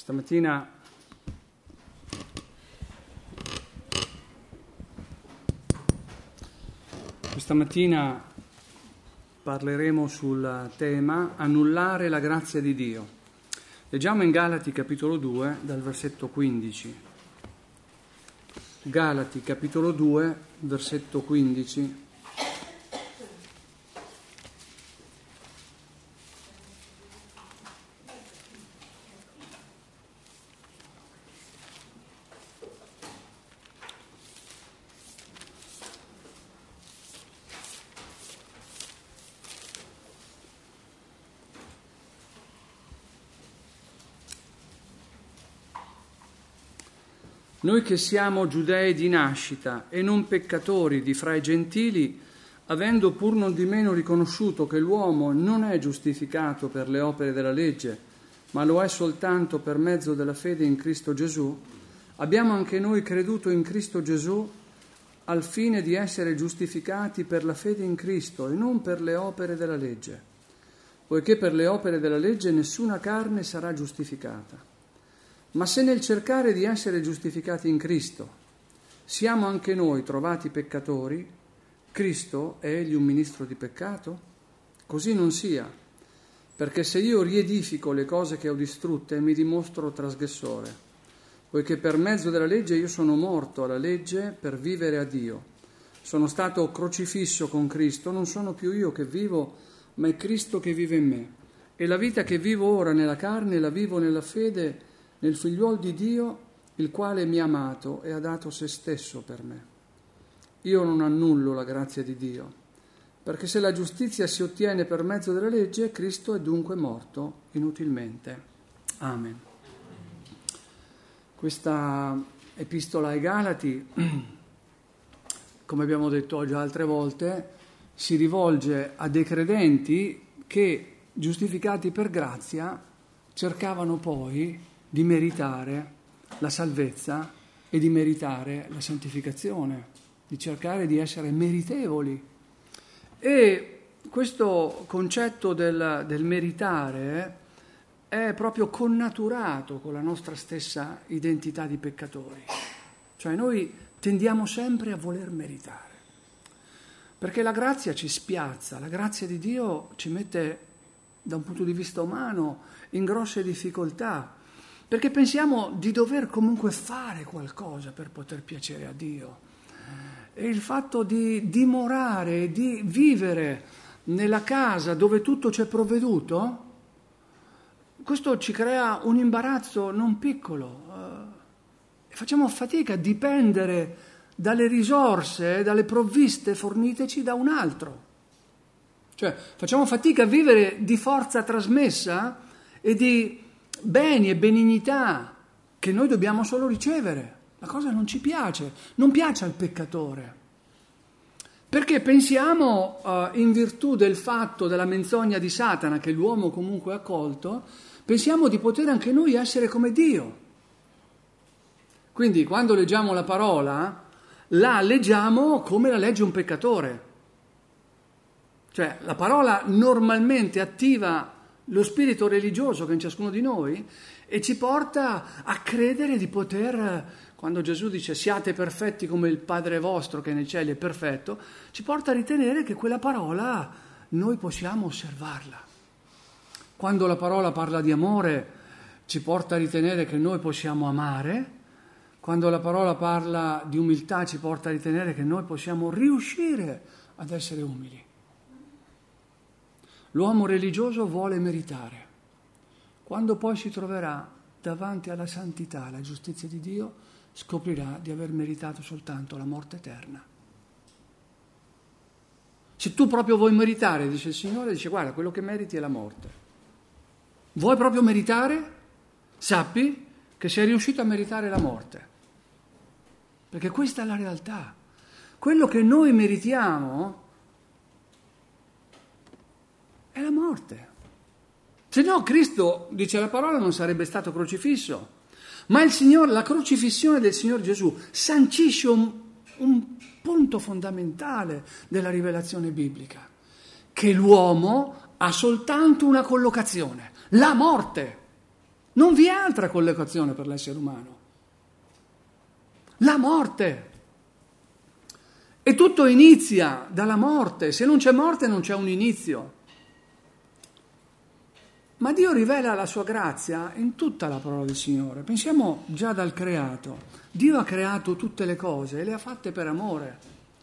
Questa mattina parleremo sul tema annullare la grazia di Dio. Leggiamo in Galati capitolo 2 dal versetto 15. Galati capitolo 2 versetto 15. Noi che siamo giudei di nascita e non peccatori di fra i gentili, avendo pur non di meno riconosciuto che l'uomo non è giustificato per le opere della legge, ma lo è soltanto per mezzo della fede in Cristo Gesù, abbiamo anche noi creduto in Cristo Gesù al fine di essere giustificati per la fede in Cristo e non per le opere della legge, poiché per le opere della legge nessuna carne sarà giustificata. Ma se nel cercare di essere giustificati in Cristo siamo anche noi trovati peccatori, Cristo è egli un ministro di peccato? Così non sia, perché se io riedifico le cose che ho distrutte mi dimostro trasgressore, poiché per mezzo della legge io sono morto alla legge per vivere a Dio. Sono stato crocifisso con Cristo, non sono più io che vivo, ma è Cristo che vive in me. E la vita che vivo ora nella carne la vivo nella fede nel Figliuol di Dio, il quale mi ha amato e ha dato se stesso per me. Io non annullo la grazia di Dio, perché se la giustizia si ottiene per mezzo della legge, Cristo è dunque morto inutilmente. Amen. Questa epistola ai Galati, come abbiamo detto già altre volte, si rivolge a dei credenti che, giustificati per grazia, cercavano poi di meritare la salvezza e di meritare la santificazione, di cercare di essere meritevoli. E questo concetto del meritare è proprio connaturato con la nostra stessa identità di peccatori. Cioè noi tendiamo sempre a voler meritare, perché la grazia ci spiazza, la grazia di Dio ci mette, da un punto di vista umano, in grosse difficoltà, perché pensiamo di dover comunque fare qualcosa per poter piacere a Dio. E il fatto di dimorare, di vivere nella casa dove tutto c'è provveduto, questo ci crea un imbarazzo non piccolo. E facciamo fatica a dipendere dalle risorse, dalle provviste forniteci da un altro. Cioè facciamo fatica a vivere di forza trasmessa e di beni e benignità che noi dobbiamo solo ricevere. La cosa non ci piace, non piace al peccatore, perché pensiamo, in virtù del fatto della menzogna di Satana che l'uomo comunque ha colto, pensiamo di poter anche noi essere come Dio. Quindi quando leggiamo la parola la leggiamo come la legge un peccatore, cioè la parola normalmente attiva lo spirito religioso che è in ciascuno di noi e ci porta a credere di poter, quando Gesù dice siate perfetti come il Padre vostro che nei cieli è perfetto, ci porta a ritenere che quella parola noi possiamo osservarla. Quando la parola parla di amore ci porta a ritenere che noi possiamo amare, quando la parola parla di umiltà ci porta a ritenere che noi possiamo riuscire ad essere umili. L'uomo religioso vuole meritare. Quando poi si troverà davanti alla santità, alla giustizia di Dio, scoprirà di aver meritato soltanto la morte eterna. Se tu proprio vuoi meritare, dice il Signore, dice guarda, quello che meriti è la morte. Vuoi proprio meritare? Sappi che sei riuscito a meritare la morte. Perché questa è la realtà. Quello che noi meritiamo è la morte. Se no Cristo, dice la parola, non sarebbe stato crocifisso. Ma la crocifissione del Signore Gesù sancisce un punto fondamentale della rivelazione biblica, che l'uomo ha soltanto una collocazione, la morte. Non vi è altra collocazione per l'essere umano. La morte. E tutto inizia dalla morte. Se non c'è morte non c'è un inizio. Ma Dio rivela la sua grazia in tutta la parola del Signore. Pensiamo già dal creato. Dio ha creato tutte le cose e le ha fatte per amore.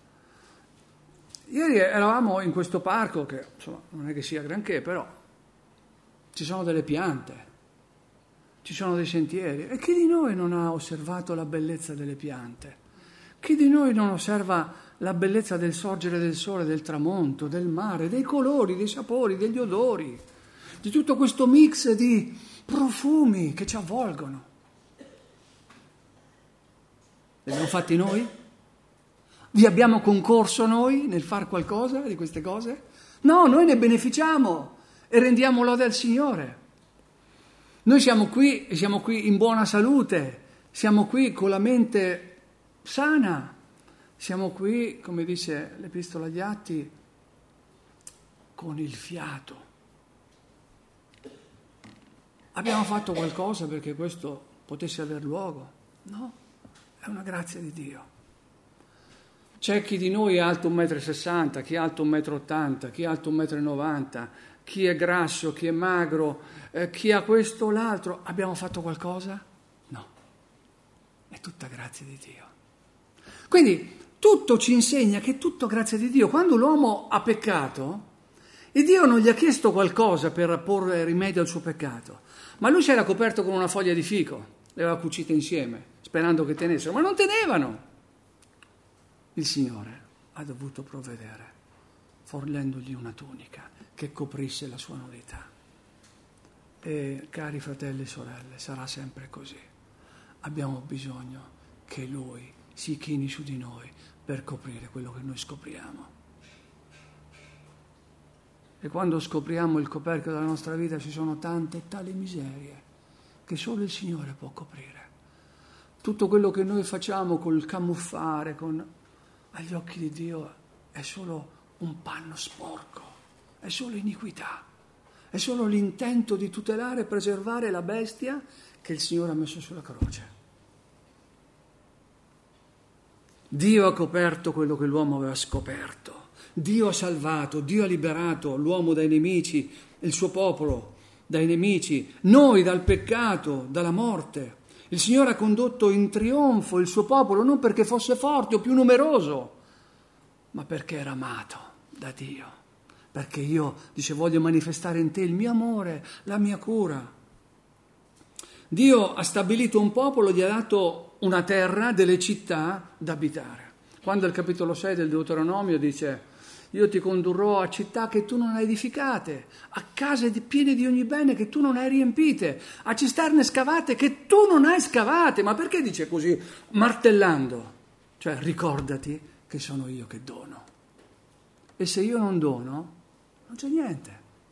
Ieri eravamo in questo parco che, insomma, non è che sia granché, però ci sono delle piante, ci sono dei sentieri. E chi di noi non ha osservato la bellezza delle piante? Chi di noi non osserva la bellezza del sorgere del sole, del tramonto, del mare, dei colori, dei sapori, degli odori, di tutto questo mix di profumi che ci avvolgono? Li abbiamo fatti noi? Vi abbiamo concorso noi nel far qualcosa di queste cose? No, noi ne beneficiamo e rendiamo lode al Signore. Noi siamo qui e siamo qui in buona salute, siamo qui con la mente sana, siamo qui, come dice l'Epistola agli Atti, con il fiato. Abbiamo fatto qualcosa perché questo potesse aver luogo? No, è una grazia di Dio. C'è chi di noi è alto 1,60 m, chi è alto 1,80 m, chi è alto 1,90 m, chi è grasso, chi è magro, chi ha questo o l'altro. Abbiamo fatto qualcosa? No, è tutta grazia di Dio. Quindi tutto ci insegna che è tutto grazia di Dio. Quando l'uomo ha peccato, e Dio non gli ha chiesto qualcosa per porre rimedio al suo peccato, ma lui si era coperto con una foglia di fico, le aveva cucite insieme, sperando che tenessero, ma non tenevano. Il Signore ha dovuto provvedere, fornendogli una tunica che coprisse la sua nudità. E cari fratelli e sorelle, sarà sempre così. Abbiamo bisogno che Lui si chini su di noi per coprire quello che noi scopriamo. E quando scopriamo il coperchio della nostra vita ci sono tante e tali miserie che solo il Signore può coprire. Tutto quello che noi facciamo col camuffare, agli occhi di Dio è solo un panno sporco, è solo iniquità, è solo l'intento di tutelare e preservare la bestia che il Signore ha messo sulla croce. Dio ha coperto quello che l'uomo aveva scoperto. Dio ha salvato, Dio ha liberato l'uomo dai nemici, il suo popolo dai nemici, noi dal peccato, dalla morte. Il Signore ha condotto in trionfo il suo popolo non perché fosse forte o più numeroso, ma perché era amato da Dio. Perché io, dice, voglio manifestare in te il mio amore, la mia cura. Dio ha stabilito un popolo, gli ha dato una terra, delle città da abitare. Quando il capitolo 6 del Deuteronomio dice: io ti condurrò a città che tu non hai edificate, a case piene di ogni bene che tu non hai riempite, a cisterne scavate che tu non hai scavate. Ma perché dice così, martellando? Cioè, ricordati che sono io che dono. E se io non dono, non c'è niente.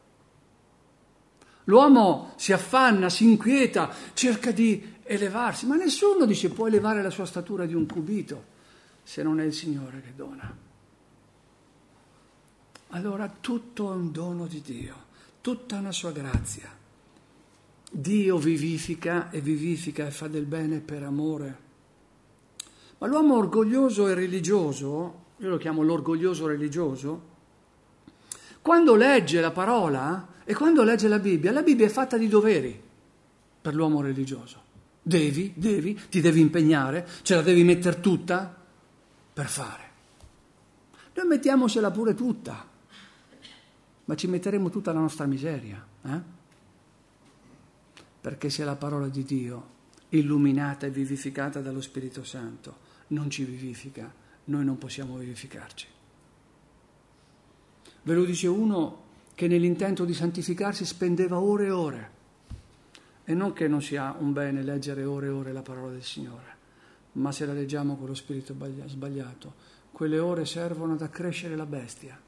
L'uomo si affanna, si inquieta, cerca di elevarsi, ma nessuno dice può elevare la sua statura di un cubito se non è il Signore che dona. Allora tutto è un dono di Dio, tutta una sua grazia. Dio vivifica e fa del bene per amore. Ma l'uomo orgoglioso e religioso, io lo chiamo l'orgoglioso religioso, quando legge la parola e quando legge la Bibbia è fatta di doveri per l'uomo religioso. Ti devi impegnare, ce la devi mettere tutta per fare. Noi mettiamocela pure tutta, ma ci metteremo tutta la nostra miseria, Perché se la parola di Dio, illuminata e vivificata dallo Spirito Santo, non ci vivifica, noi non possiamo vivificarci. Ve lo dice uno che nell'intento di santificarsi spendeva ore e ore, e non che non sia un bene leggere ore e ore la parola del Signore, ma se la leggiamo con lo spirito sbagliato, quelle ore servono ad accrescere la bestia.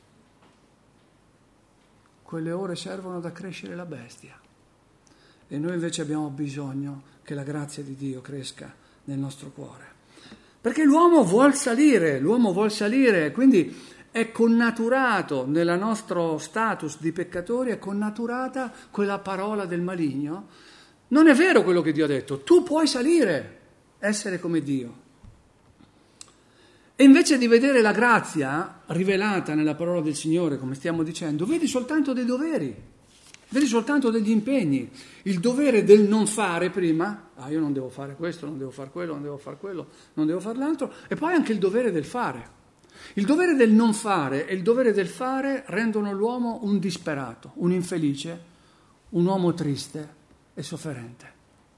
Quelle ore servono ad accrescere la bestia. E noi invece abbiamo bisogno che la grazia di Dio cresca nel nostro cuore. Perché l'uomo vuol salire, quindi è connaturato nel nostro status di peccatori, è connaturata quella parola del maligno Non è vero quello che Dio ha detto, tu puoi salire, essere come Dio. E invece di vedere la grazia rivelata nella parola del Signore, come stiamo dicendo, vedi soltanto dei doveri, vedi soltanto degli impegni. Il dovere del non fare prima, io non devo fare questo, non devo fare quello, non devo fare quello, non devo fare l'altro, e poi anche il dovere del fare. Il dovere del non fare e il dovere del fare rendono l'uomo un disperato, un infelice, un uomo triste e sofferente.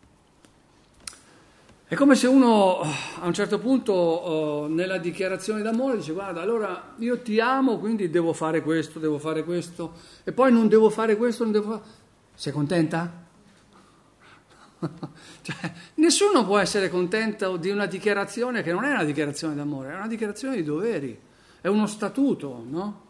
È come se uno a un certo punto nella dichiarazione d'amore dice: guarda, allora io ti amo, quindi devo fare questo, e poi non devo fare questo, non devo fare... Sei contenta? Cioè, nessuno può essere contento di una dichiarazione che non è una dichiarazione d'amore, è una dichiarazione di doveri, è uno statuto, no?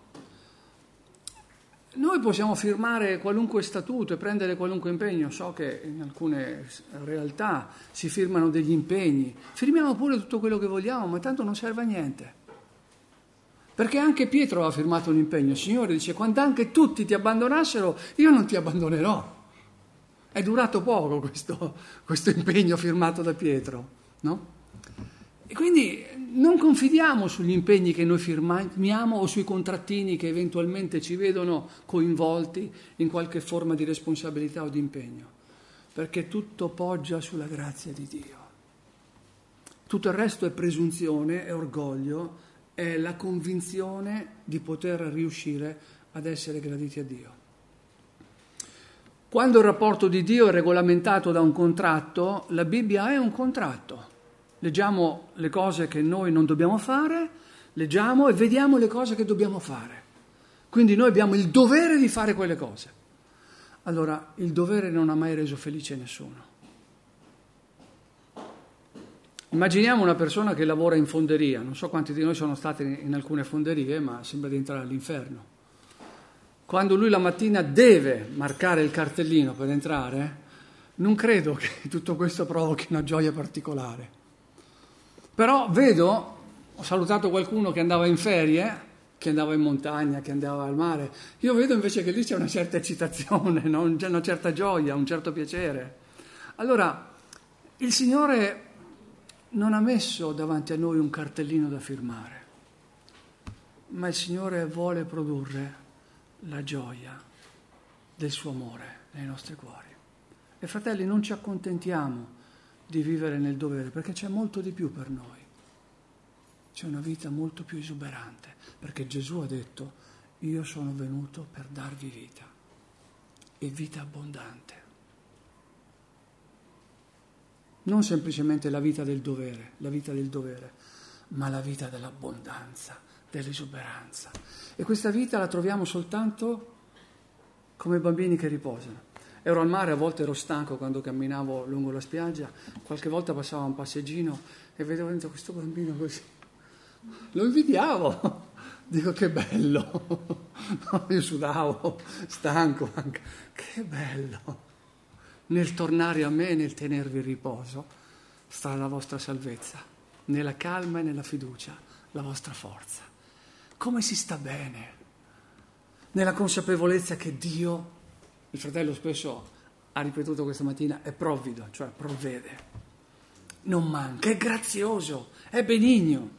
Noi possiamo firmare qualunque statuto e prendere qualunque impegno, so che in alcune realtà si firmano degli impegni, firmiamo pure tutto quello che vogliamo, ma tanto non serve a niente. Perché anche Pietro ha firmato un impegno, il Signore dice: quando anche tutti ti abbandonassero, io non ti abbandonerò. È durato poco questo impegno firmato da Pietro, no? E quindi non confidiamo sugli impegni che noi firmiamo o sui contrattini che eventualmente ci vedono coinvolti in qualche forma di responsabilità o di impegno, perché tutto poggia sulla grazia di Dio. Tutto il resto è presunzione, è orgoglio, è la convinzione di poter riuscire ad essere graditi a Dio. Quando il rapporto di Dio è regolamentato da un contratto, la Bibbia è un contratto. Leggiamo le cose che noi non dobbiamo fare, leggiamo e vediamo le cose che dobbiamo fare. Quindi noi abbiamo il dovere di fare quelle cose. Allora, il dovere non ha mai reso felice nessuno. Immaginiamo una persona che lavora in fonderia, non so quanti di noi sono stati in alcune fonderie, ma sembra di entrare all'inferno. Quando lui la mattina deve marcare il cartellino per entrare, non credo che tutto questo provochi una gioia particolare. Però ho salutato qualcuno che andava in ferie, che andava in montagna, che andava al mare. Io vedo invece che lì c'è una certa eccitazione, no? C'è una certa gioia, un certo piacere. Allora, il Signore non ha messo davanti a noi un cartellino da firmare, ma il Signore vuole produrre la gioia del suo amore nei nostri cuori. E fratelli, non ci accontentiamo di vivere nel dovere, perché c'è molto di più per noi. C'è una vita molto più esuberante, perché Gesù ha detto: io sono venuto per darvi vita, e vita abbondante. Non semplicemente la vita del dovere, ma la vita dell'abbondanza, dell'esuberanza. E questa vita la troviamo soltanto come bambini che riposano. Ero al mare, a volte ero stanco quando camminavo lungo la spiaggia, qualche volta passavo un passeggino e vedevo dentro questo bambino così. Lo invidiavo, dico: che bello. Io sudavo, stanco anche. Che bello. Nel tornare a me, nel tenervi in riposo, sta la vostra salvezza, nella calma e nella fiducia, la vostra forza. Come si sta bene, nella consapevolezza che Dio, il fratello spesso ha ripetuto questa mattina, è provvido, cioè provvede, non manca, è grazioso, è benigno.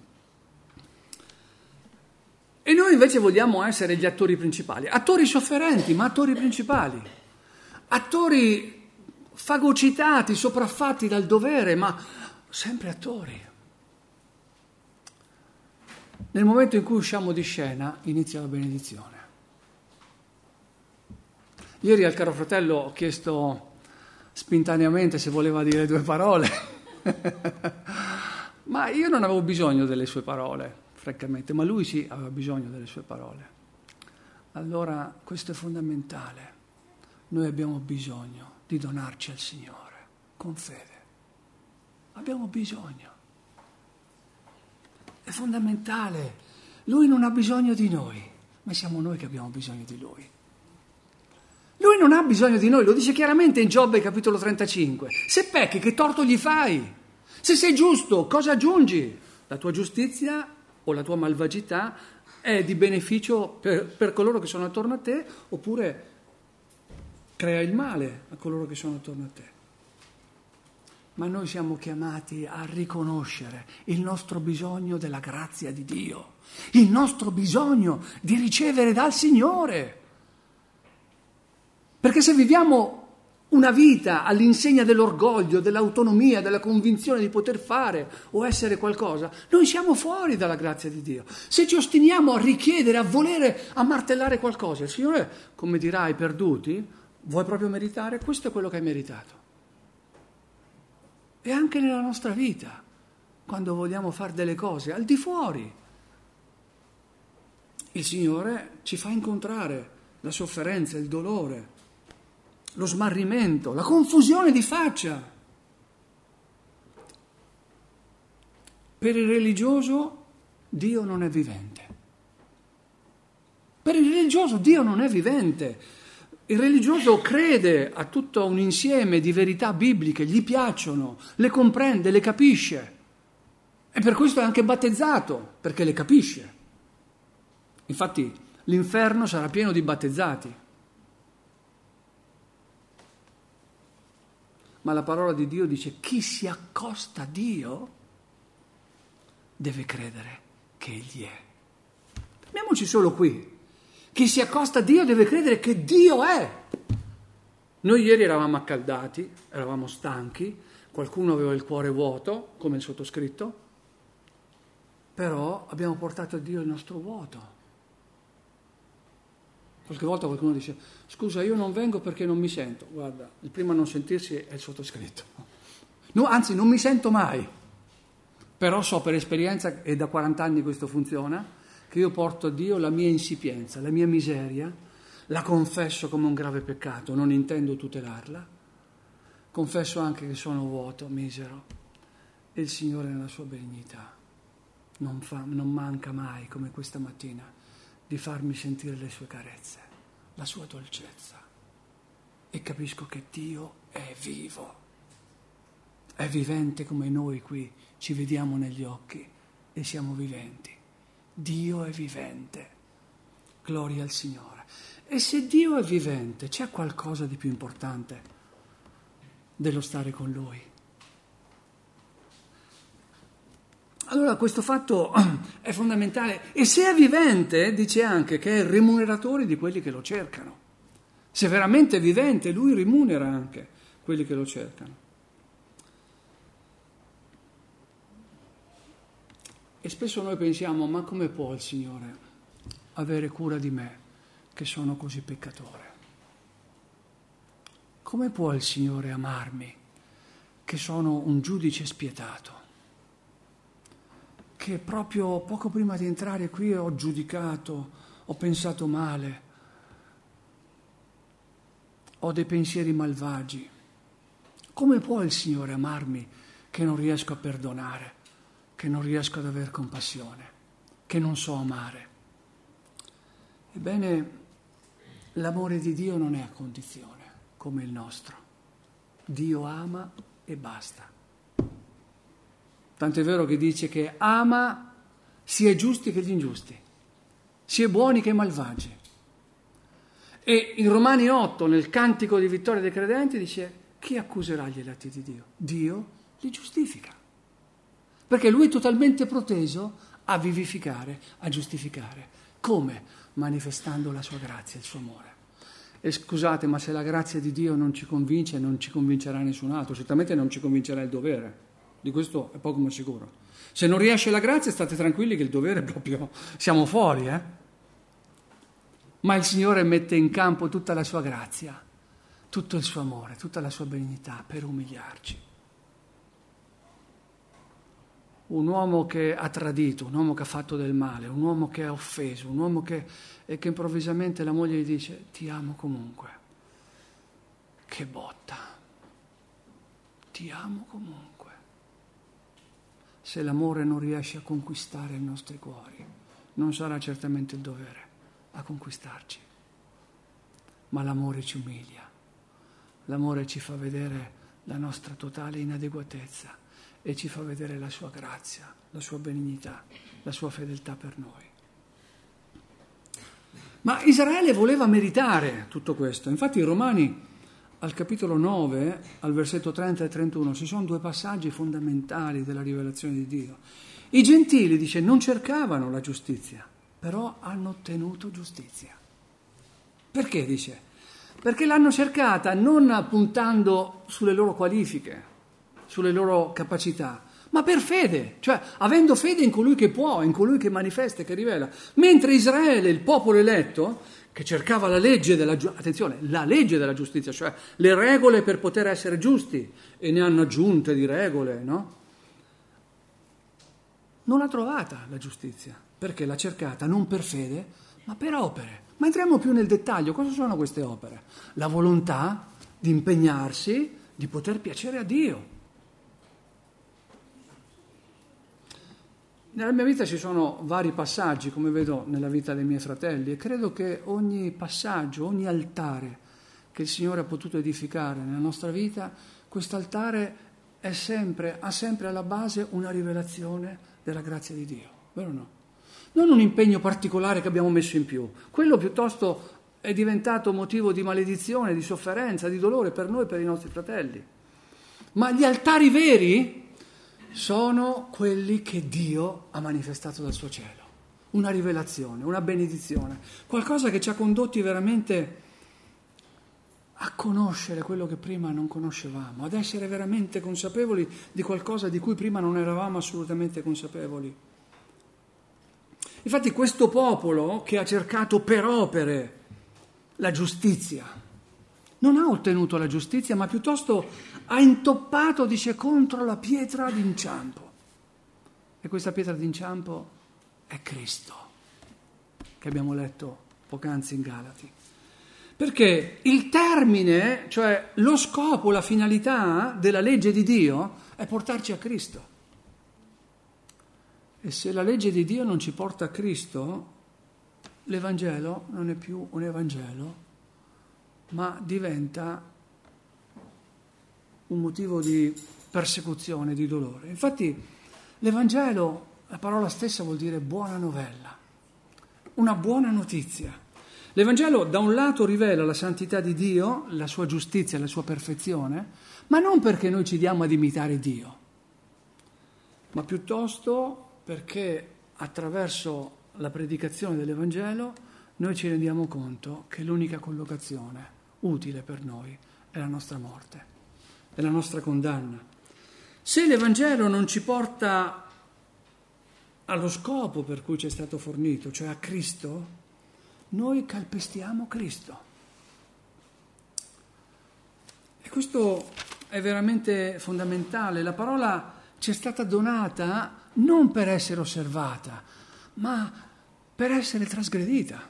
E noi invece vogliamo essere gli attori principali, attori sofferenti, ma attori principali, attori fagocitati, sopraffatti dal dovere, ma sempre attori. Nel momento in cui usciamo di scena inizia la benedizione. Ieri al caro fratello ho chiesto spontaneamente se voleva dire 2 parole, ma io non avevo bisogno delle sue parole, francamente, ma lui sì aveva bisogno delle sue parole. Allora questo è fondamentale, noi abbiamo bisogno di donarci al Signore con fede, abbiamo bisogno, è fondamentale. Lui non ha bisogno di noi, ma siamo noi che abbiamo bisogno di Lui. Lui non ha bisogno di noi, lo dice chiaramente in Giobbe capitolo 35. Se pecchi, che torto gli fai? Se sei giusto, cosa aggiungi? La tua giustizia o la tua malvagità è di beneficio per coloro che sono attorno a te, oppure crea il male a coloro che sono attorno a te. ma noi siamo chiamati a riconoscere il nostro bisogno della grazia di Dio, il nostro bisogno di ricevere dal Signore. Perché se viviamo una vita all'insegna dell'orgoglio, dell'autonomia, della convinzione di poter fare o essere qualcosa, noi siamo fuori dalla grazia di Dio. Se ci ostiniamo a richiedere, a volere, a martellare qualcosa, il Signore, come dirà ai perduti, vuoi proprio meritare? Questo è quello che hai meritato. E anche nella nostra vita, quando vogliamo fare delle cose al di fuori, il Signore ci fa incontrare la sofferenza, il dolore, lo smarrimento, la confusione di faccia. Per il religioso Dio non è vivente. Per il religioso Dio non è vivente. Il religioso crede a tutto un insieme di verità bibliche, gli piacciono, le comprende, le capisce. E per questo è anche battezzato, perché le capisce. Infatti l'inferno sarà pieno di battezzati. Ma la parola di Dio dice: chi si accosta a Dio deve credere che Egli è. Fermiamoci solo qui. Chi si accosta a Dio deve credere che Dio è. Noi ieri eravamo accaldati, eravamo stanchi, qualcuno aveva il cuore vuoto, come il sottoscritto, però abbiamo portato a Dio il nostro vuoto. Qualche volta qualcuno dice: scusa, io non vengo perché non mi sento. Guarda, il primo a non sentirsi è il sottoscritto. No, anzi, non mi sento mai. Però so per esperienza, e da 40 anni questo funziona, che io porto a Dio la mia insipienza, la mia miseria, la confesso come un grave peccato, non intendo tutelarla. Confesso anche che sono vuoto, misero, e il Signore nella sua benignità non manca mai, come questa mattina, di farmi sentire le sue carezze, la sua dolcezza, e capisco che Dio è vivo, è vivente come noi qui ci vediamo negli occhi e siamo viventi. Dio è vivente, gloria al Signore. E se Dio è vivente, c'è qualcosa di più importante dello stare con Lui? Allora questo fatto è fondamentale, e se è vivente dice anche che è il remuneratore di quelli che lo cercano. Se veramente è vivente, Lui remunera anche quelli che lo cercano. E spesso noi pensiamo: ma come può il Signore avere cura di me che sono così peccatore? Come può il Signore amarmi che sono un giudice spietato? Che proprio poco prima di entrare qui ho giudicato, ho pensato male, ho dei pensieri malvagi. Come può il Signore amarmi che non riesco a perdonare, che non riesco ad aver compassione, che non so amare? Ebbene, l'amore di Dio non è a condizione come il nostro. Dio ama e basta. Tant'è vero che dice che ama sia i giusti che gli ingiusti, sia i buoni che i malvagi. E in Romani 8, nel cantico di vittoria dei credenti, dice: chi accuserà gli eletti di Dio? Dio li giustifica. Perché Lui è totalmente proteso a vivificare, a giustificare. Come? Manifestando la sua grazia, il suo amore. E scusate, ma se la grazia di Dio non ci convince, non ci convincerà nessun altro. Certamente non ci convincerà il dovere. Di questo è poco ma sicuro. Se non riesce la grazia, state tranquilli che il dovere proprio siamo fuori, Ma il Signore mette in campo tutta la sua grazia, tutto il suo amore, tutta la sua benignità per umiliarci. Un uomo che ha tradito, un uomo che ha fatto del male, un uomo che ha offeso, un uomo che improvvisamente la moglie gli dice: ti amo comunque. Che botta! Ti amo comunque. Se l'amore non riesce a conquistare i nostri cuori, non sarà certamente il dovere a conquistarci, ma l'amore ci umilia, l'amore ci fa vedere la nostra totale inadeguatezza e ci fa vedere la sua grazia, la sua benignità, la sua fedeltà per noi. Ma Israele voleva meritare tutto questo. Infatti i Romani al capitolo 9, al versetto 30 e 31, ci sono 2 passaggi fondamentali della rivelazione di Dio. I gentili, dice, non cercavano la giustizia, però hanno ottenuto giustizia. Perché, dice? Perché l'hanno cercata non puntando sulle loro qualifiche, sulle loro capacità, ma per fede, cioè avendo fede in colui che può, in colui che manifesta e che rivela. Mentre Israele, il popolo eletto, che cercava la legge della attenzione, la legge della giustizia, cioè le regole per poter essere giusti, e ne hanno aggiunte di regole, no? Non l'ha trovata la giustizia, perché l'ha cercata non per fede, ma per opere. Ma entriamo più nel dettaglio, cosa sono queste opere? La volontà di impegnarsi, di poter piacere a Dio. Nella mia vita ci sono vari passaggi, come vedo nella vita dei miei fratelli, e credo che ogni passaggio, ogni altare che il Signore ha potuto edificare nella nostra vita, quest'altare ha sempre alla base una rivelazione della grazia di Dio, vero o no? Non un impegno particolare che abbiamo messo in più, quello piuttosto è diventato motivo di maledizione, di sofferenza, di dolore per noi e per i nostri fratelli. Ma gli altari veri sono quelli che Dio ha manifestato dal suo cielo, una rivelazione, una benedizione, qualcosa che ci ha condotti veramente a conoscere quello che prima non conoscevamo, ad essere veramente consapevoli di qualcosa di cui prima non eravamo assolutamente consapevoli. Infatti questo popolo che ha cercato per opere la giustizia non ha ottenuto la giustizia, ma piuttosto ha intoppato, dice, contro la pietra d'inciampo. E questa pietra d'inciampo è Cristo, che abbiamo letto poc'anzi in Galati. Perché il termine, cioè lo scopo, la finalità della legge di Dio è portarci a Cristo. E se la legge di Dio non ci porta a Cristo, l'Evangelo non è più un Evangelo, ma diventa un motivo di persecuzione, di dolore. Infatti l'Evangelo, la parola stessa vuol dire buona novella, una buona notizia. L'Evangelo da un lato rivela la santità di Dio, la sua giustizia, la sua perfezione, ma non perché noi ci diamo ad imitare Dio, ma piuttosto perché attraverso la predicazione dell'Evangelo noi ci rendiamo conto che l'unica collocazione utile per noi è la nostra morte, è la nostra condanna. Se l'Evangelo non ci porta allo scopo per cui ci è stato fornito, cioè a Cristo, noi calpestiamo Cristo. E questo è veramente fondamentale. La parola ci è stata donata non per essere osservata, ma per essere trasgredita.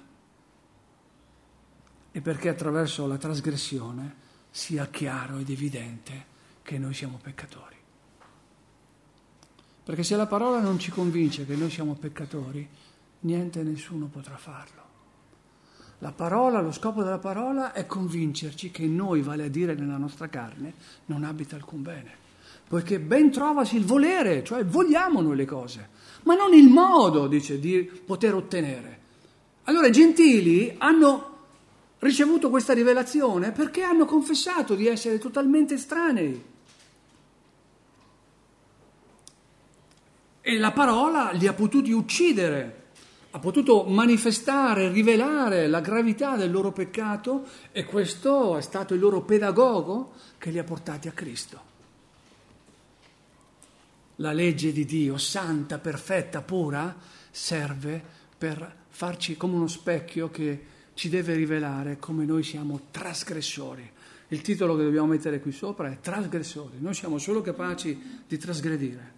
E perché attraverso la trasgressione sia chiaro ed evidente che noi siamo peccatori. Perché se la parola non ci convince che noi siamo peccatori, niente e nessuno potrà farlo. La parola, lo scopo della parola è convincerci che in noi, vale a dire nella nostra carne, non abita alcun bene. Poiché ben trovasi il volere, cioè vogliamo noi le cose, ma non il modo, dice, di poter ottenere. Allora i gentili hanno ricevuto questa rivelazione perché hanno confessato di essere totalmente estranei. E la parola li ha potuti uccidere, ha potuto manifestare, rivelare la gravità del loro peccato, e questo è stato il loro pedagogo che li ha portati a Cristo. La legge di Dio, santa, perfetta, pura, serve per farci come uno specchio che ci deve rivelare come noi siamo trasgressori. Il titolo che dobbiamo mettere qui sopra è trasgressori. Noi siamo solo capaci di trasgredire,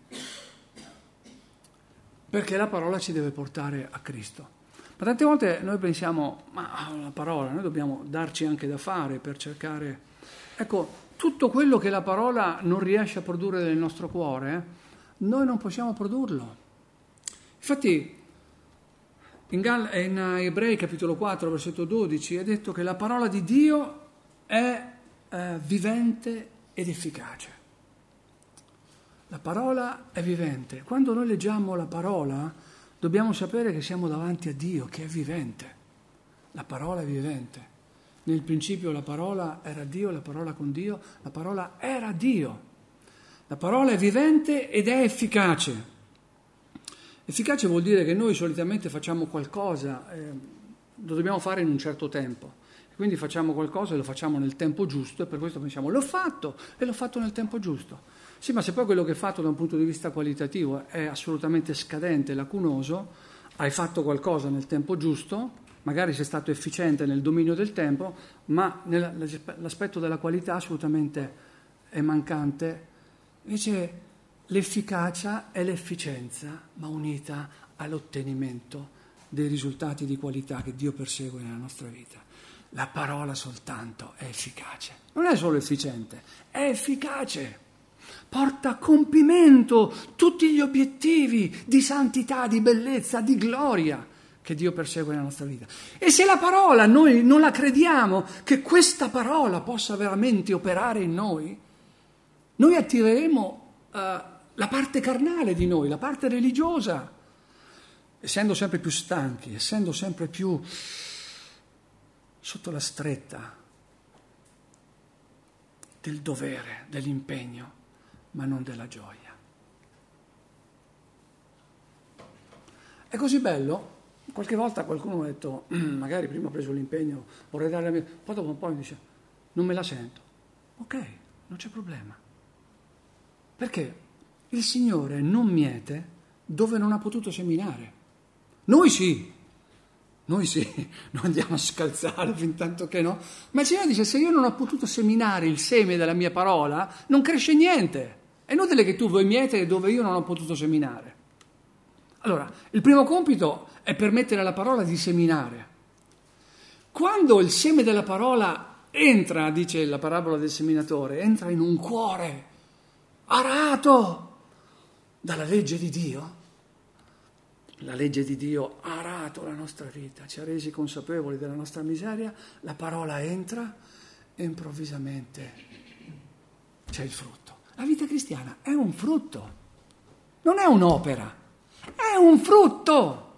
perché la parola ci deve portare a Cristo. Ma tante volte noi pensiamo, ma la parola, noi dobbiamo darci anche da fare per cercare. Ecco, tutto quello che la parola non riesce a produrre nel nostro cuore, noi non possiamo produrlo. Infatti, in Ebrei capitolo 4, versetto 12, è detto che la parola di Dio è vivente ed efficace. La parola è vivente. Quando noi leggiamo la parola, dobbiamo sapere che siamo davanti a Dio, che è vivente. La parola è vivente. Nel principio la parola era Dio, la parola con Dio, la parola era Dio. La parola è vivente ed è efficace. Efficace vuol dire che noi solitamente facciamo qualcosa, lo dobbiamo fare in un certo tempo. Quindi facciamo qualcosa e lo facciamo nel tempo giusto e per questo pensiamo l'ho fatto e l'ho fatto nel tempo giusto. Sì, ma se poi quello che hai fatto da un punto di vista qualitativo è assolutamente scadente, lacunoso, hai fatto qualcosa nel tempo giusto, magari sei stato efficiente nel dominio del tempo, ma l'aspetto della qualità assolutamente è mancante. Invece l'efficacia è l'efficienza, ma unita all'ottenimento dei risultati di qualità che Dio persegue nella nostra vita. La parola soltanto è efficace, non è solo efficiente, è efficace. Porta a compimento tutti gli obiettivi di santità, di bellezza, di gloria che Dio persegue nella nostra vita. E se la parola noi non la crediamo, che questa parola possa veramente operare in noi attireremo la parte carnale di noi, la parte religiosa, essendo sempre più stanchi, essendo sempre più sotto la stretta del dovere, dell'impegno, ma non della gioia. È così bello. Qualche volta qualcuno ha detto, magari prima ho preso l'impegno, vorrei dare la mia... Poi dopo un po' mi dice, non me la sento. Ok, non c'è problema. Perché il Signore non miete dove non ha potuto seminare. Noi sì, non andiamo a scalzare fin tanto che no. Ma il Signore dice, se io non ho potuto seminare il seme della mia parola, non cresce niente. È inutile che tu vuoi mietere dove io non ho potuto seminare. Allora, il primo compito è permettere alla parola di seminare. Quando il seme della parola entra, dice la parabola del seminatore, entra in un cuore arato dalla legge di Dio, la legge di Dio ha arato la nostra vita, ci ha resi consapevoli della nostra miseria, la parola entra e improvvisamente c'è il frutto. La vita cristiana è un frutto, non è un'opera, è un frutto.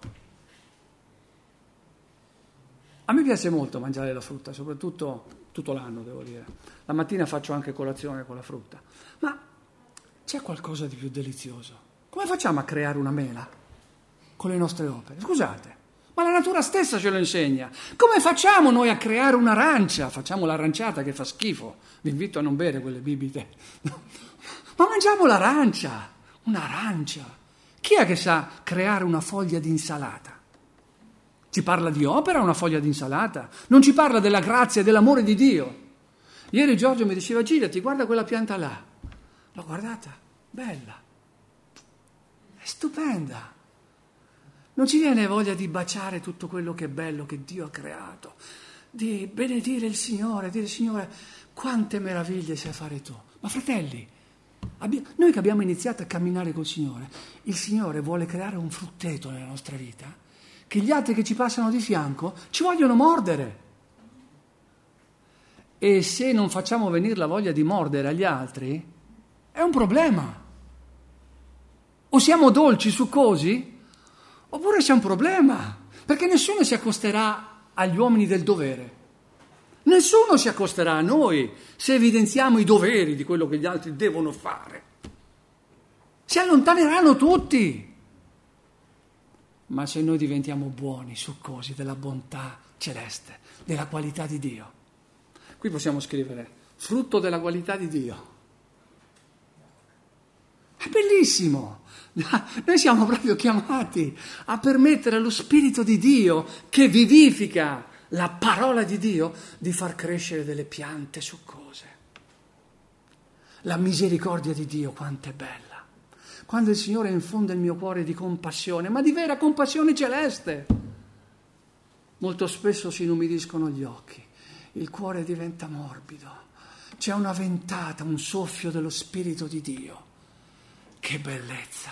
A me piace molto mangiare la frutta, soprattutto tutto l'anno, devo dire. La mattina faccio anche colazione con la frutta, ma c'è qualcosa di più delizioso. Come facciamo a creare una mela con le nostre opere? Scusate, ma la natura stessa ce lo insegna. Come facciamo noi a creare un'arancia? Facciamo l'aranciata che fa schifo. Vi invito a non bere quelle bibite. Ma mangiamo l'arancia, un'arancia. Chi è che sa creare una foglia di insalata? Ci parla di opera una foglia di insalata? Non ci parla della grazia e dell'amore di Dio. Ieri Giorgio mi diceva, girati, guarda quella pianta là. L'ho guardata, bella, è stupenda. Non ci viene voglia di baciare tutto quello che è bello che Dio ha creato, di benedire il Signore, dire Signore, quante meraviglie sai fare tu. Ma fratelli, noi che abbiamo iniziato a camminare col Signore, il Signore vuole creare un frutteto nella nostra vita, che gli altri che ci passano di fianco ci vogliono mordere. E se non facciamo venire la voglia di mordere agli altri, è un problema. O siamo dolci, succosi, oppure c'è un problema, perché nessuno si accosterà agli uomini del dovere. Nessuno si accosterà a noi se evidenziamo i doveri di quello che gli altri devono fare. Si allontaneranno tutti. Ma se noi diventiamo buoni, succosi della bontà celeste, della qualità di Dio, qui possiamo scrivere frutto della qualità di Dio. È bellissimo. Noi siamo proprio chiamati a permettere allo Spirito di Dio, che vivifica la parola di Dio, di far crescere delle piante succose. La misericordia di Dio, quanto è bella. Quando il Signore infonde il mio cuore di compassione, ma di vera compassione celeste, molto spesso si inumidiscono gli occhi, il cuore diventa morbido, c'è una ventata, un soffio dello Spirito di Dio. Che bellezza!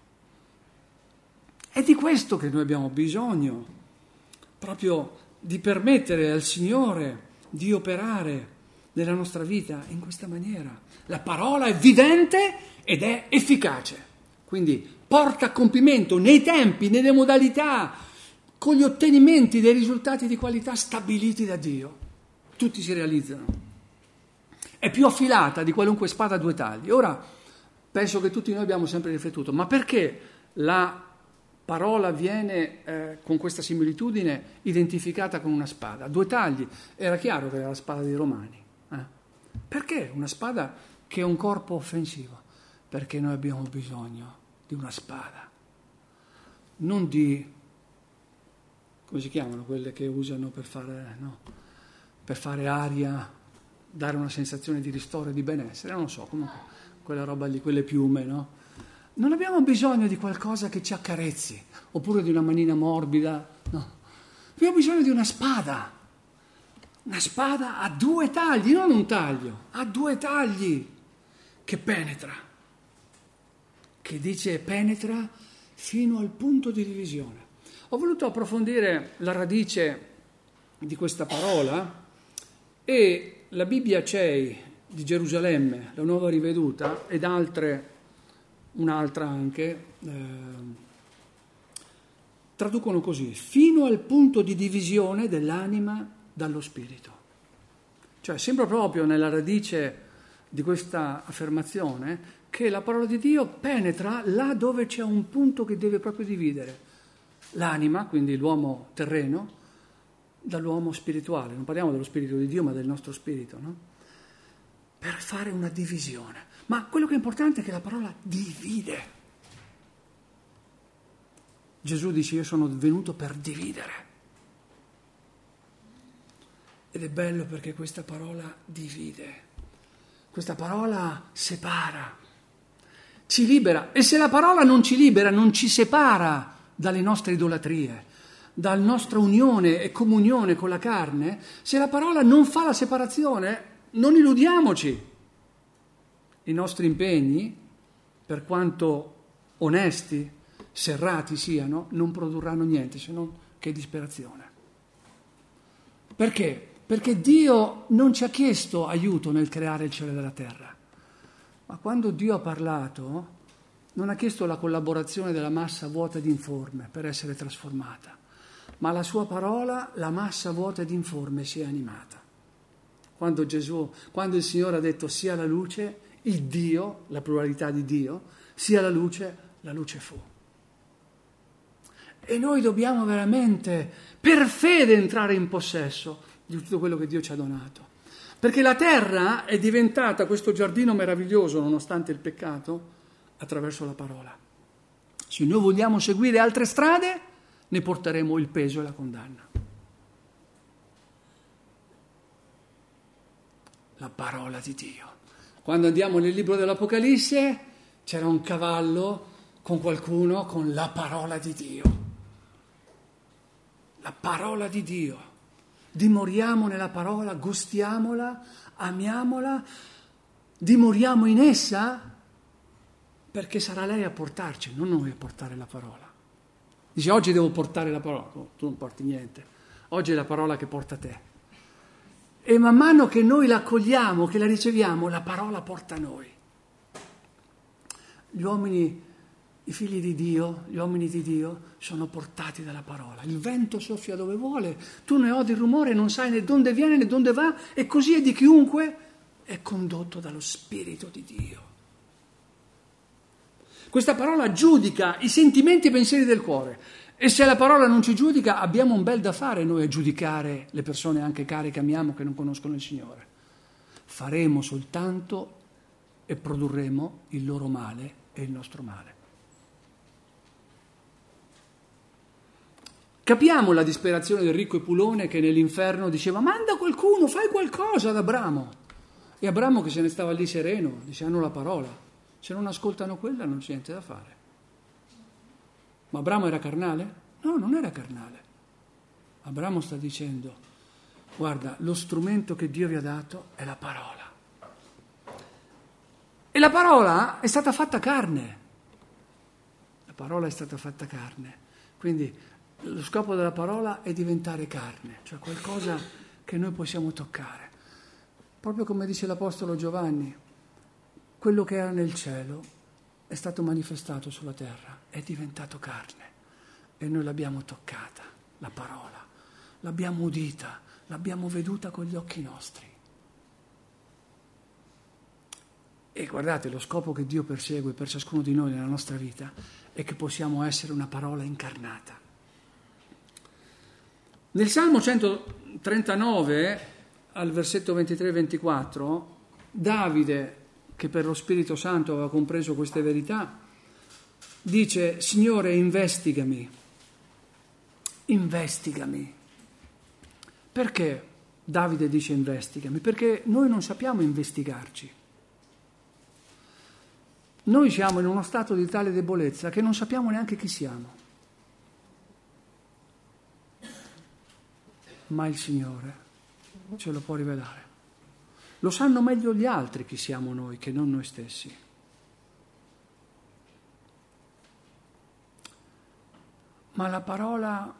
È di questo che noi abbiamo bisogno, proprio di permettere al Signore di operare nella nostra vita in questa maniera. La parola è vivente ed è efficace, quindi porta a compimento nei tempi, nelle modalità, con gli ottenimenti dei risultati di qualità stabiliti da Dio. tutti si realizzano. È più affilata di qualunque spada a due tagli. Ora, penso che tutti noi abbiamo sempre riflettuto, ma perché la parola viene con questa similitudine identificata con una spada? A due tagli, era chiaro che era la spada dei Romani. Perché una spada che è un corpo offensivo? Perché noi abbiamo bisogno di una spada, non di, come si chiamano, quelle che usano per fare aria, dare una sensazione di ristoro e di benessere, non so, comunque quella roba lì, quelle piume, no? Non abbiamo bisogno di qualcosa che ci accarezzi, oppure di una manina morbida, no. Abbiamo bisogno di una spada a due tagli, non un taglio, a due tagli, che penetra, che dice penetra fino al punto di divisione. Ho voluto approfondire la radice di questa parola e la Bibbia CEI di Gerusalemme, la nuova riveduta, ed un'altra anche, traducono così: fino al punto di divisione dell'anima dallo spirito. Cioè sembra proprio nella radice di questa affermazione che la parola di Dio penetra là dove c'è un punto che deve proprio dividere l'anima, quindi l'uomo terreno, dall'uomo spirituale. Non parliamo dello spirito di Dio, ma del nostro spirito, no? Per fare una divisione. Ma quello che è importante è che la parola divide. Gesù dice: io sono venuto per dividere. Ed è bello perché questa parola divide. Questa parola separa, ci libera. E se la parola non ci libera, non ci separa dalle nostre idolatrie, dalla nostra unione e comunione con la carne, se la parola non fa la separazione, non illudiamoci. I nostri impegni, per quanto onesti, serrati siano, non produrranno niente se non che disperazione. Perché? Perché Dio non ci ha chiesto aiuto nel creare il cielo e la terra, ma quando Dio ha parlato non ha chiesto la collaborazione della massa vuota ed informe per essere trasformata, ma la sua parola, la massa vuota ed informe, si è animata. Quando il Signore ha detto sia la luce, il Dio, la pluralità di Dio, sia la luce fu. E noi dobbiamo veramente, per fede, entrare in possesso di tutto quello che Dio ci ha donato. Perché la terra è diventata questo giardino meraviglioso, nonostante il peccato, attraverso la parola. Se noi vogliamo seguire altre strade, ne porteremo il peso e la condanna. La parola di Dio. Quando andiamo nel libro dell'Apocalisse, c'era un cavallo con qualcuno con la parola di Dio. La parola di Dio. Dimoriamo nella parola, gustiamola, amiamola, dimoriamo in essa, perché sarà lei a portarci, non noi a portare la parola. Dice: oggi devo portare la parola. No, tu non porti niente. Oggi è la parola che porta te. E man mano che noi la accogliamo, che la riceviamo, la parola porta a noi. Gli uomini, i figli di Dio, gli uomini di Dio sono portati dalla parola. Il vento soffia dove vuole, tu ne odi il rumore, non sai né dove viene né dove va, e così è di chiunque è condotto dallo Spirito di Dio. Questa parola giudica i sentimenti e i pensieri del cuore. E se la parola non ci giudica, abbiamo un bel da fare noi a giudicare le persone anche care che amiamo, che non conoscono il Signore. Faremo soltanto e produrremo il loro male e il nostro male. Capiamo la disperazione del ricco Epulone che nell'inferno diceva: manda qualcuno, fai qualcosa ad Abramo. E Abramo, che se ne stava lì sereno, dice: hanno la parola. Se non ascoltano quella non c'è niente da fare. Ma Abramo era carnale? No, non era carnale. Abramo sta dicendo: guarda, lo strumento che Dio vi ha dato è la parola. E la parola è stata fatta carne. La parola è stata fatta carne. Quindi lo scopo della parola è diventare carne, cioè qualcosa che noi possiamo toccare. Proprio come dice l'Apostolo Giovanni, quello che era nel cielo è stato manifestato sulla terra, è diventato carne e noi l'abbiamo toccata, la parola, l'abbiamo udita, l'abbiamo veduta con gli occhi nostri. E guardate, lo scopo che Dio persegue per ciascuno di noi nella nostra vita è che possiamo essere una parola incarnata. Nel Salmo 139, al versetto 23-24, Davide, che per lo Spirito Santo aveva compreso queste verità, dice: Signore, investigami. Perché Davide dice investigami? Perché noi non sappiamo investigarci. Noi siamo in uno stato di tale debolezza che non sappiamo neanche chi siamo. Ma il Signore ce lo può rivelare. Lo sanno meglio gli altri chi siamo noi che non noi stessi. Ma la parola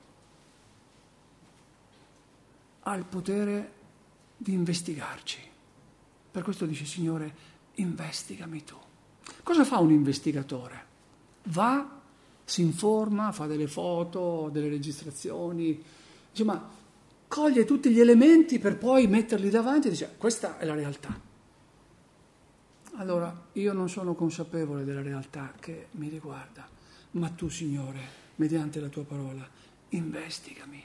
ha il potere di investigarci. Per questo dice: Signore, investigami tu. Cosa fa un investigatore? Va, si informa, fa delle foto, delle registrazioni, insomma, coglie tutti gli elementi per poi metterli davanti e dice: questa è la realtà. Allora, io non sono consapevole della realtà che mi riguarda, ma tu, Signore, mediante la tua parola, investigami.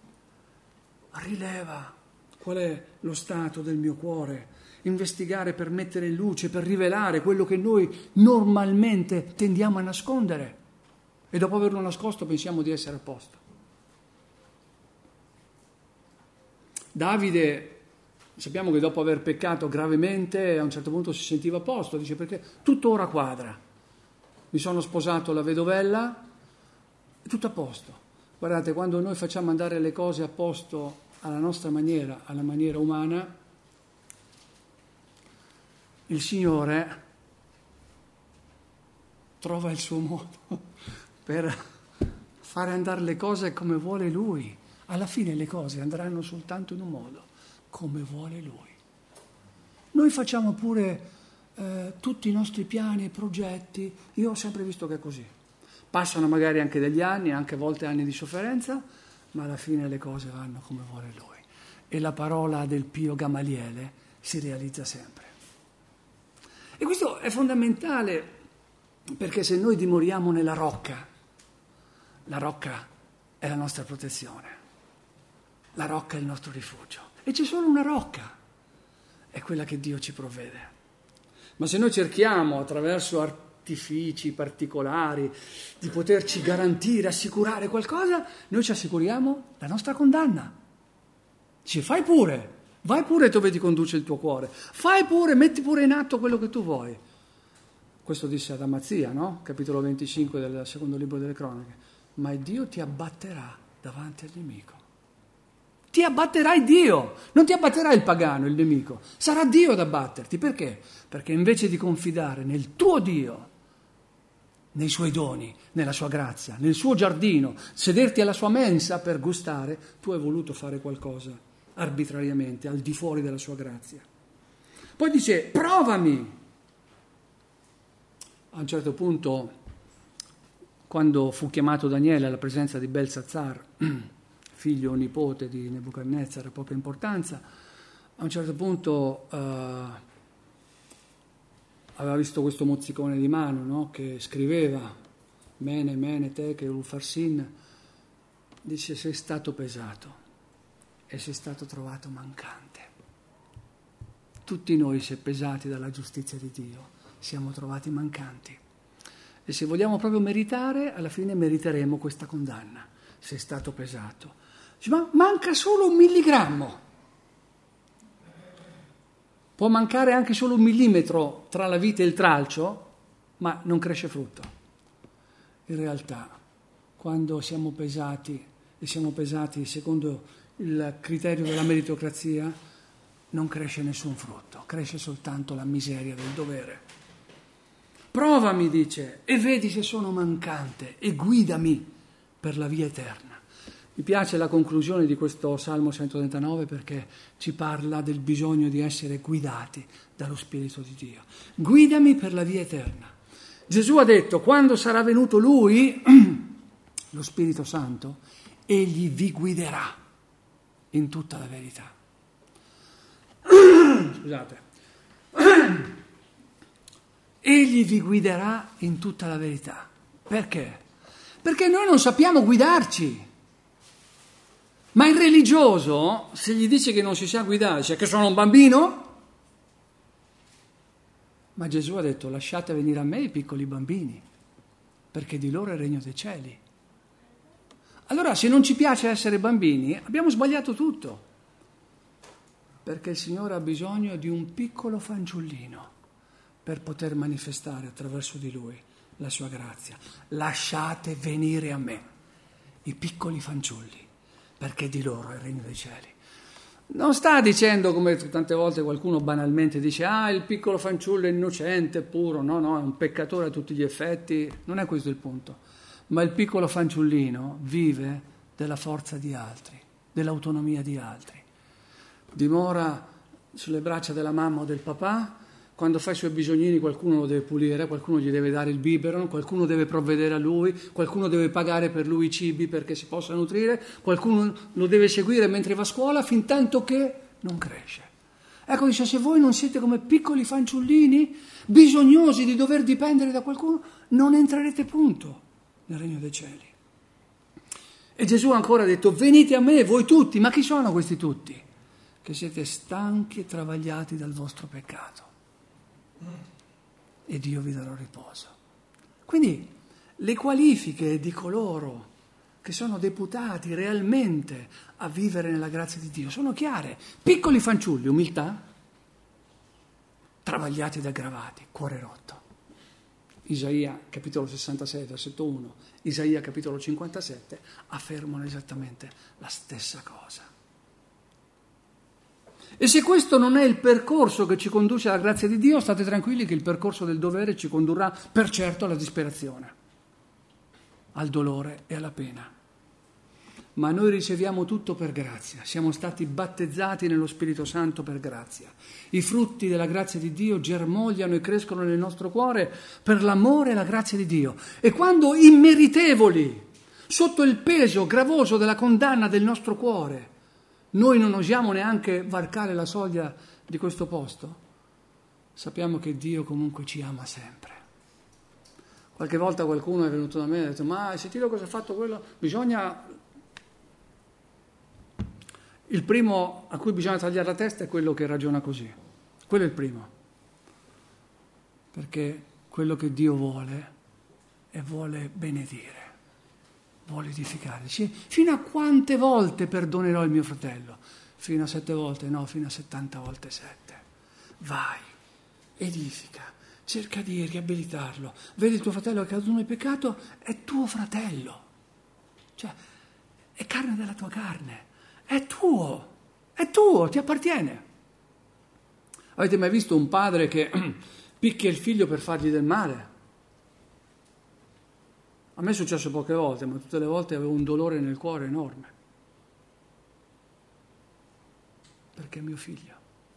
Rileva qual è lo stato del mio cuore. Investigare per mettere in luce, per rivelare quello che noi normalmente tendiamo a nascondere. E dopo averlo nascosto pensiamo di essere a posto. Davide, sappiamo che dopo aver peccato gravemente, a un certo punto si sentiva a posto, dice: perché tutto ora quadra. Mi sono sposato la vedovella, è tutto a posto. Guardate, quando noi facciamo andare le cose a posto alla nostra maniera, alla maniera umana, il Signore trova il suo modo per fare andare le cose come vuole Lui. Alla fine le cose andranno soltanto in un modo, come vuole Lui. Noi facciamo pure tutti i nostri piani e progetti, io ho sempre visto che è così. Passano magari anche degli anni, anche a volte anni di sofferenza, ma alla fine le cose vanno come vuole Lui. E la parola del Pio Gamaliele si realizza sempre. E questo è fondamentale, perché se noi dimoriamo nella rocca, la rocca è la nostra protezione, la rocca è il nostro rifugio. E c'è solo una rocca, è quella che Dio ci provvede. Ma se noi cerchiamo attraverso artifici particolari di poterci garantire, assicurare qualcosa, noi ci assicuriamo la nostra condanna. Dice: fai pure. Vai pure dove ti conduce il tuo cuore, fai pure, metti pure in atto quello che tu vuoi. Questo disse ad Amazia, no? Capitolo 25 del secondo libro delle cronache. Ma Dio ti abbatterà davanti al nemico. Ti abbatterai Dio, non ti abbatterà il pagano, il nemico. Sarà Dio ad abbatterti. Perché? Perché invece di confidare nel tuo Dio, nei suoi doni, nella sua grazia, nel suo giardino, sederti alla sua mensa per gustare, tu hai voluto fare qualcosa arbitrariamente, al di fuori della sua grazia. Poi dice: provami. A un certo punto, quando fu chiamato Daniele alla presenza di Belsazzar, figlio o nipote di Nebuchadnezzar, ha poca importanza, a un certo punto aveva visto questo mozzicone di mano, no? Che scriveva Mene, Mene, Tekel, Ufarsin, dice: sei stato pesato e sei stato trovato mancante. Tutti noi, se pesati dalla giustizia di Dio, siamo trovati mancanti. E se vogliamo proprio meritare, alla fine meriteremo questa condanna. Sei stato pesato. Ma manca solo 1 milligrammo. Può mancare anche solo 1 millimetro tra la vite e il tralcio, ma non cresce frutto. In realtà, quando siamo pesati, e siamo pesati secondo il criterio della meritocrazia, non cresce nessun frutto, cresce soltanto la miseria del dovere. Provami, dice, e vedi se sono mancante, e guidami per la via eterna. Mi piace la conclusione di questo Salmo 139 perché ci parla del bisogno di essere guidati dallo Spirito di Dio. Guidami per la via eterna. Gesù ha detto: quando sarà venuto Lui, lo Spirito Santo, Egli vi guiderà in tutta la verità. Scusate. Egli vi guiderà in tutta la verità. Perché? Perché noi non sappiamo guidarci. Ma il religioso, se gli dice che non si sa guidare, cioè che sono un bambino? Ma Gesù ha detto: lasciate venire a me i piccoli bambini, perché di loro è il regno dei cieli. Allora, se non ci piace essere bambini, abbiamo sbagliato tutto. Perché il Signore ha bisogno di un piccolo fanciullino per poter manifestare attraverso di lui la sua grazia. Lasciate venire a me i piccoli fanciulli, perché di loro è il regno dei cieli. Non sta dicendo, come tante volte qualcuno banalmente dice, il piccolo fanciullo è innocente, puro. No, è un peccatore a tutti gli effetti. Non è questo il punto. Ma il piccolo fanciullino vive della forza di altri, dell'autonomia di altri. Dimora sulle braccia della mamma o del papà. Quando fa i suoi bisognini qualcuno lo deve pulire, qualcuno gli deve dare il biberon, qualcuno deve provvedere a lui, qualcuno deve pagare per lui i cibi perché si possa nutrire, qualcuno lo deve seguire mentre va a scuola fin tanto che non cresce. Ecco, dice, se voi non siete come piccoli fanciullini, bisognosi di dover dipendere da qualcuno, non entrerete punto nel regno dei cieli. E Gesù ancora ha detto: venite a me voi tutti. Ma chi sono questi tutti? Che siete stanchi e travagliati dal vostro peccato, ed io vi darò riposo. Quindi le qualifiche di coloro che sono deputati realmente a vivere nella grazia di Dio sono chiare. Piccoli fanciulli, umiltà, travagliati ed aggravati, cuore rotto. Isaia capitolo 66 versetto 1, Isaia capitolo 57 affermano esattamente la stessa cosa. E se questo non è il percorso che ci conduce alla grazia di Dio, state tranquilli che il percorso del dovere ci condurrà per certo alla disperazione, al dolore e alla pena. Ma noi riceviamo tutto per grazia, siamo stati battezzati nello Spirito Santo per grazia. I frutti della grazia di Dio germogliano e crescono nel nostro cuore per l'amore e la grazia di Dio. E quando immeritevoli, sotto il peso gravoso della condanna del nostro cuore, noi non osiamo neanche varcare la soglia di questo posto, sappiamo che Dio comunque ci ama sempre. Qualche volta qualcuno è venuto da me e ha detto: ma hai sentito cosa ha fatto quello? Il primo a cui bisogna tagliare la testa è quello che ragiona così. Quello è il primo. Perché quello che Dio vuole e vuole benedire, vuole edificare. Dice: fino a quante volte perdonerò il mio fratello? Fino a 7 volte? No, fino a 70 volte 7. Vai, edifica, cerca di riabilitarlo. Vedi il tuo fratello che è caduto nel peccato, è tuo fratello. Cioè, è carne della tua carne. È tuo, ti appartiene. Avete mai visto un padre che picchia il figlio per fargli del male? A me è successo poche volte, ma tutte le volte avevo un dolore nel cuore enorme. Perché è mio figlio.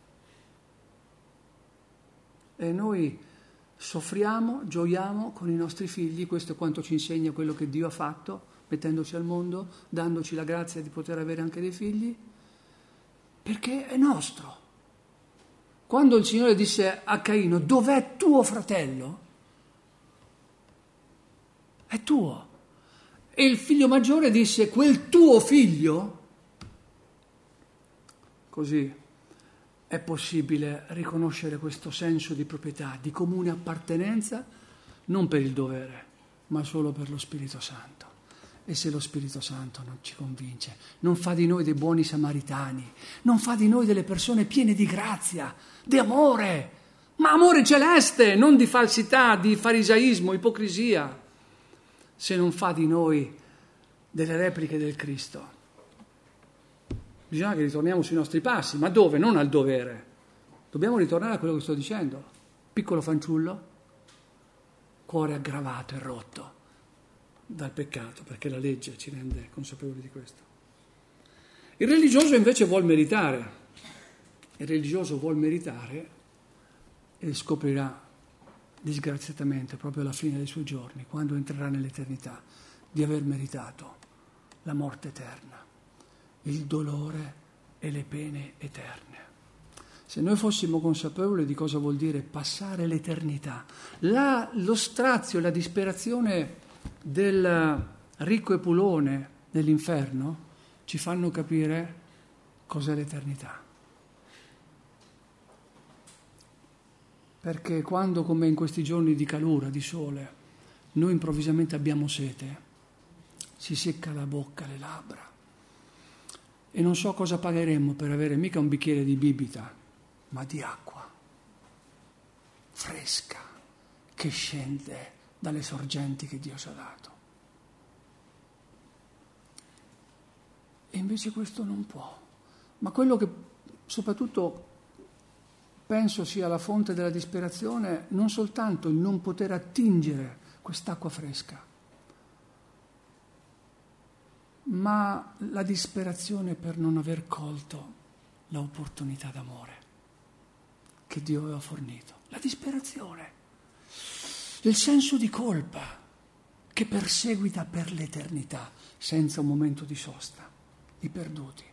E noi soffriamo, gioiamo con i nostri figli, questo è quanto ci insegna quello che Dio ha fatto, mettendoci al mondo, dandoci la grazia di poter avere anche dei figli, perché è nostro. Quando il Signore disse a Caino: dov'è tuo fratello? È tuo. E il figlio maggiore disse: quel tuo figlio? Così è possibile riconoscere questo senso di proprietà, di comune appartenenza, non per il dovere, ma solo per lo Spirito Santo. E se lo Spirito Santo non ci convince, non fa di noi dei buoni samaritani, non fa di noi delle persone piene di grazia, di amore, ma amore celeste, non di falsità, di farisaismo, ipocrisia, se non fa di noi delle repliche del Cristo. Bisogna che ritorniamo sui nostri passi, ma dove? Non al dovere. Dobbiamo ritornare a quello che sto dicendo. Piccolo fanciullo, cuore aggravato e rotto dal peccato, perché la legge ci rende consapevoli di questo. Il religioso invece vuol meritare. Il religioso vuol meritare e scoprirà disgraziatamente proprio alla fine dei suoi giorni, quando entrerà nell'eternità, di aver meritato la morte eterna, il dolore e le pene eterne. Se noi fossimo consapevoli di cosa vuol dire passare l'eternità, lo strazio e la disperazione del ricco Epulone nell'inferno ci fanno capire cos'è l'eternità. Perché quando, come in questi giorni di calura, di sole, noi improvvisamente abbiamo sete, si secca la bocca, le labbra, e non so cosa pagheremmo per avere mica un bicchiere di bibita, ma di acqua fresca che scende dalle sorgenti che Dio ci ha dato. E invece questo non può. Ma quello che soprattutto penso sia la fonte della disperazione, non soltanto il non poter attingere quest'acqua fresca, ma la disperazione per non aver colto l'opportunità d'amore che Dio aveva fornito. La disperazione, il senso di colpa che perseguita per l'eternità senza un momento di sosta, i perduti.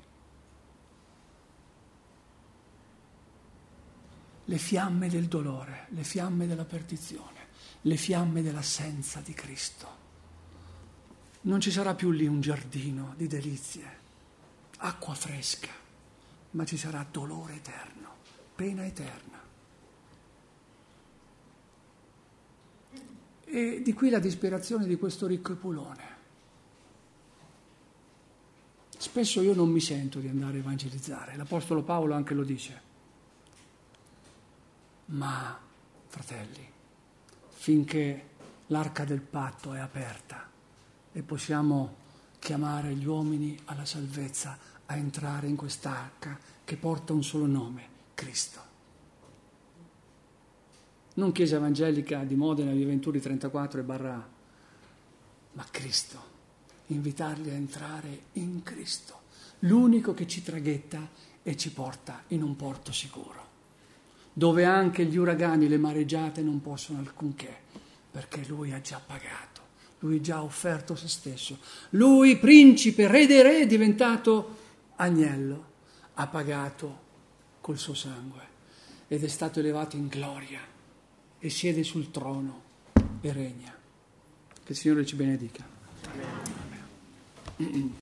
Le fiamme del dolore, le fiamme della perdizione, le fiamme dell'assenza di Cristo. Non ci sarà più lì un giardino di delizie, acqua fresca, ma ci sarà dolore eterno, pena eterna. E di qui la disperazione di questo ricco Epulone. Spesso io non mi sento di andare a evangelizzare, l'Apostolo Paolo anche lo dice. Ma, fratelli, finché l'arca del patto è aperta e possiamo chiamare gli uomini alla salvezza, a entrare in quest'arca che porta un solo nome, Cristo. Non Chiesa Evangelica di Modena, Via Venturi 34 e Barra, ma Cristo. Invitarli a entrare in Cristo, l'unico che ci traghetta e ci porta in un porto sicuro, dove anche gli uragani e le mareggiate non possono alcunché, perché Lui ha già pagato, Lui già ha offerto se stesso. Lui, principe, re dei re, diventato agnello, ha pagato col suo sangue ed è stato elevato in gloria e siede sul trono e regna. Che il Signore ci benedica. Amen.